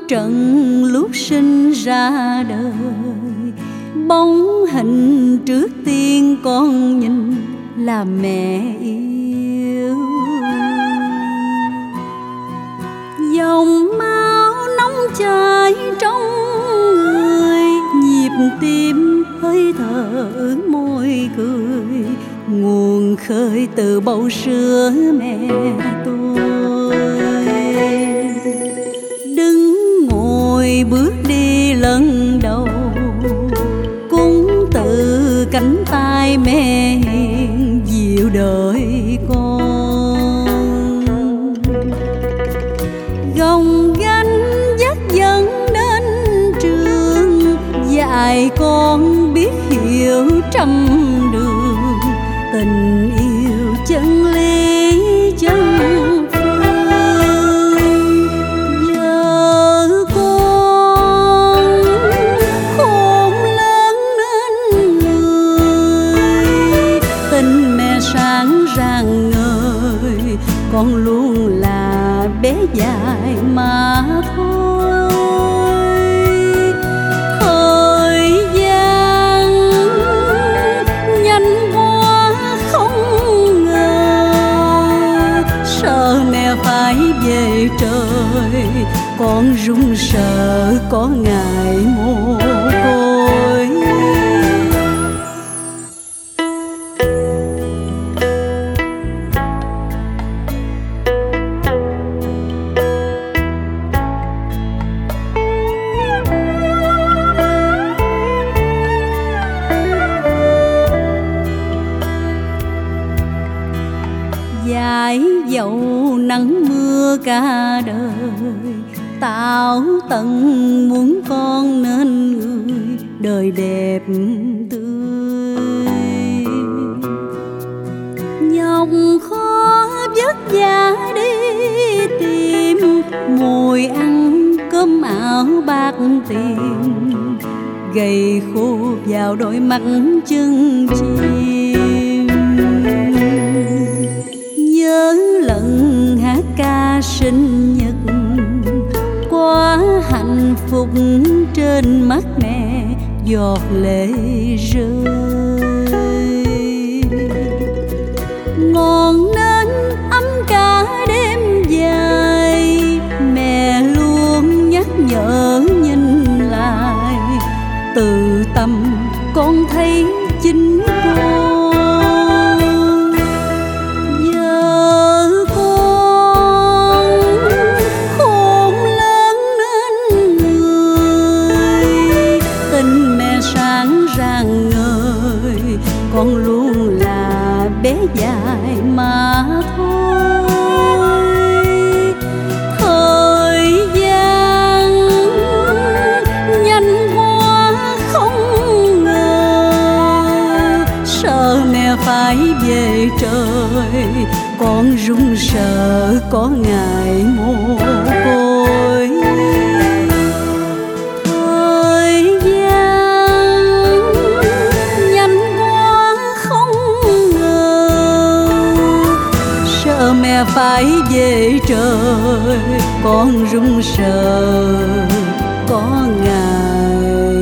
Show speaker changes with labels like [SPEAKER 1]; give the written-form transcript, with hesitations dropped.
[SPEAKER 1] trận lúc sinh ra đời, bóng hình trước tiên con nhìn là mẹ yêu. Dòng máu nóng cháy trong người, nhịp tim hơi thở môi cười, nguồn khơi từ bầu sữa mẹ tôi. Đứng ngồi bước đi lần đầu, cũng từ cánh tay mẹ hiền dịu đợi con. Gồng gánh dắt dẫn đến trường, dạy con biết hiểu trăm đường, tình yêu chân lý chân phương. Giờ con khôn lớn nên người, tình mẹ sáng rạng ngời, con luôn là bé dại mà thôi. Thời gian nhanh qua không ngờ, sợ mẹ phải về trời, con run sợ có ngày mồ côi. Dãi dầu nắng mưa cả đời, tạo tận muốn con nên người đời đẹp tươi. Nhọc khó vất vả đi tìm, mồi ăn cơm áo bạc tiền, gầy khô vào đôi mắt chân chim. Nhớ lần hát ca sinh nhật, quá hạnh phúc trên mắt mẹ giọt lệ rơi. Ngọn nến ấm cả đêm dài, mẹ luôn nhắc nhở nhìn lại, từ tâm con thấy chính con. Con luôn là bé dại mà thôi. Thời gian nhanh qua không ngờ, sợ mẹ phải về trời, con run sợ có ngày mồ côi. Mẹ phải về trời, con run sợ có ngày